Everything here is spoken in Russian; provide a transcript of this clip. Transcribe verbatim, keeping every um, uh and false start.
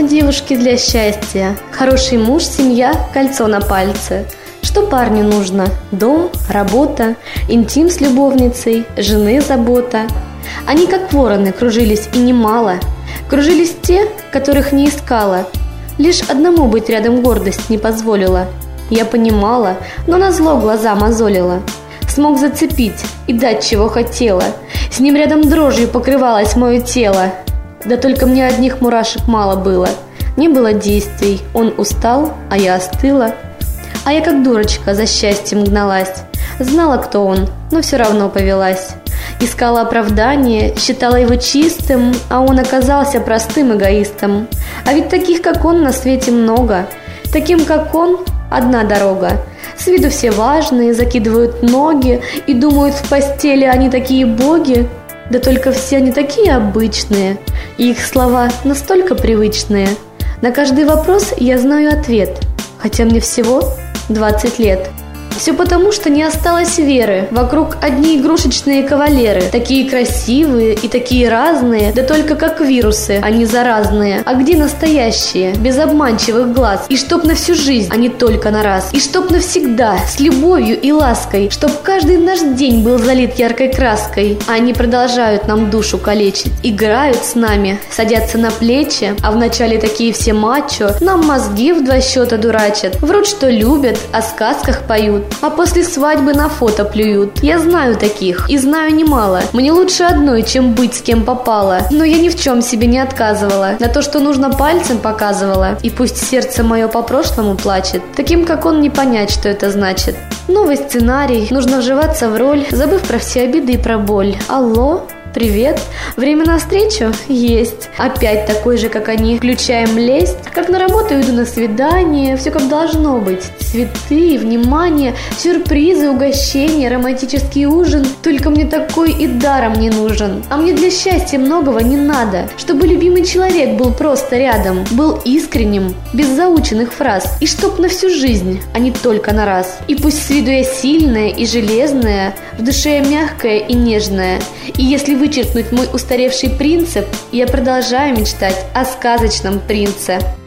нужно девушке для счастья? Хороший муж, семья, кольцо на пальце. Что парню нужно? Дом, работа, интим с любовницей, жены забота. Они как вороны кружились и немало. Кружились те, которых не искала. Лишь одному быть рядом гордость не позволила. Я понимала, но назло глаза мозолила. Смог зацепить и дать, чего хотела. С ним рядом дрожью покрывалось мое тело. Да только мне одних мурашек мало было. Не было действий, он устал, а я остыла. А я как дурочка за счастьем гналась. Знала, кто он, но все равно повелась. Искала оправдание, считала его чистым, а он оказался простым эгоистом. А ведь таких, как он, на свете много. Таким, как он, одна дорога. С виду все важные, закидывают ноги и думают, в постели они такие боги. Да только все они такие обычные, и их слова настолько привычные. На каждый вопрос я знаю ответ, хотя мне всего двадцать лет. Все потому, что не осталось веры. Вокруг одни игрушечные кавалеры. Такие красивые и такие разные, да только как вирусы, они заразные. А где настоящие, без обманчивых глаз? И чтоб на всю жизнь, а не только на раз. И чтоб навсегда, с любовью и лаской. Чтоб каждый наш день был залит яркой краской. А они продолжают нам душу калечить. Играют с нами, садятся на плечи. А вначале такие все мачо. Нам мозги в два счета дурачат. Врут, что любят, о сказках поют. А после свадьбы на фото плюют. Я знаю таких, и знаю немало. Мне лучше одной, чем быть с кем попало. Но я ни в чем себе не отказывала. На то, что нужно, пальцем показывала. И пусть сердце мое по прошлому плачет, таким, как он, не понять, что это значит. Новый сценарий, нужно вживаться в роль, забыв про все обиды и про боль. Алло? Привет. Время на встречу? Есть. Опять такой же, как они. Включаем лесть. Как на работу иду на свидание. Все как должно быть. Цветы, внимание, сюрпризы, угощения, романтический ужин. Только мне такой и даром не нужен. А мне для счастья многого не надо. Чтобы любимый человек был просто рядом. Был искренним, без заученных фраз. И чтоб на всю жизнь, а не только на раз. И пусть с виду я сильная и железная, в душе я мягкая и нежная. И если вычеркнуть мой устаревший принцип, я продолжаю мечтать о сказочном принце.